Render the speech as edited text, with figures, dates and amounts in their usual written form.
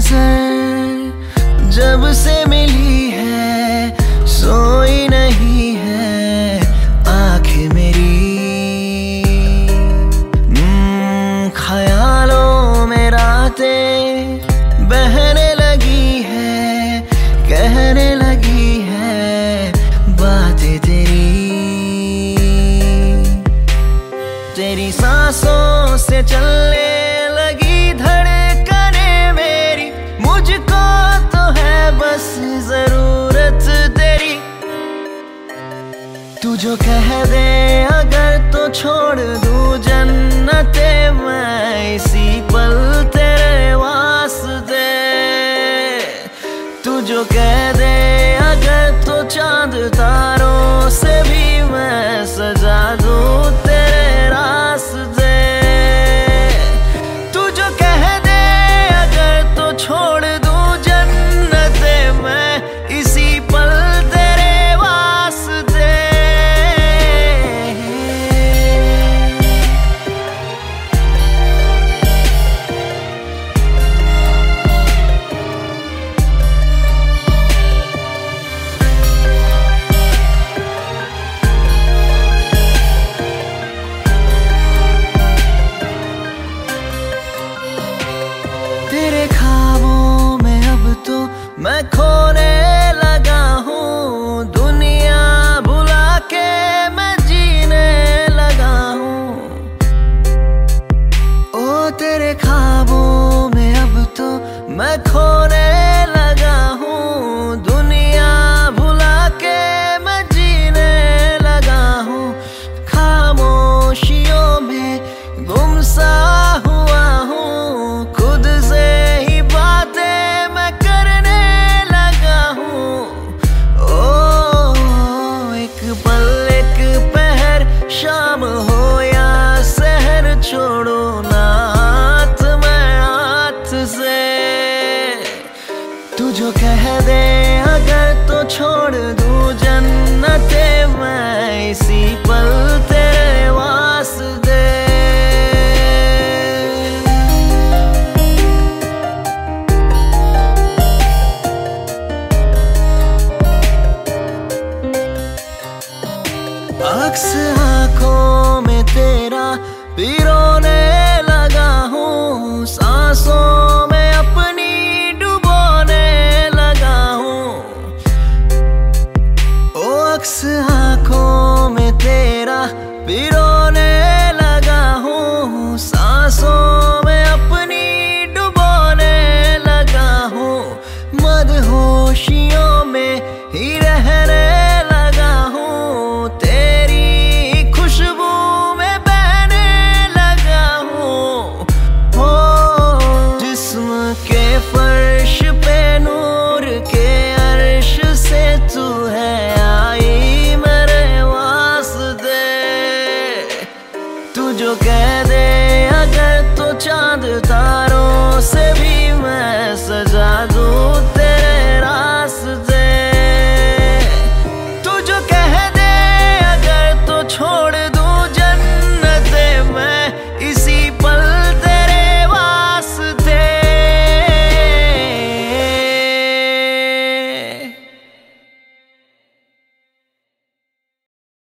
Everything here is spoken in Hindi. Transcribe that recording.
नजर जब से मिली है सोई नहीं है आँखें मेरी। ख्यालों में रातें बहने लगी है, कहने लगी है बातें तेरी सांसों से चलने लगी धड़कने मेरी। मुझको तो है बस जरूरत तेरी। तू जो कह दे अगर तो छोड़ दूं जन्नते मैं इसी पल तेरे वास्ते। तू जो कह दे अगर तो चांद तारों से भी मैं सजा दूं तेरे रास्ते। तू जो कह दे अगर तो छोड़ दूं जन्नते मैं इसी पल तेरे वास्ते। तेरे ख्वाबों में अब तो मैं खोने लगा हूँ, दुनिया भुला के मैं जीने लगा हूँ। ओ तेरे ख्वाबों में अब तो मैं खोने लगा हूँ, दुनिया भुला के मैं जीने लगा हूँ। खामोशियों में गुमसा हुआ हूँ, खुद से ही बातें मैं करने लगा हूँ। ओ एक पल एक पहर शाम हो या सहर छोड़ो ना हाथ मैं हाथ से। तू जो कह दे अगर तो छोड़ दूं जन्नते मैं इसी पल तेरे वास्ते। अक्स आँखों में तेरा पिरोने लगा हूँ, सांसों में अपनी डुबोने लगा हूँ। ओ अक्स आँखों में तेरा पिरोने लगा हूँ, सांसों में अपनी डुबोने लगा हूँ। मदहोशियों में ही रहने लगा हूँ, तेरी खुशबू में बहने लगा हूँ। हो जिस्म के फर्श पे नूर के अर्श से तू है आई मेरे वास्ते। तू जो कह दे अगर तो चांद तारे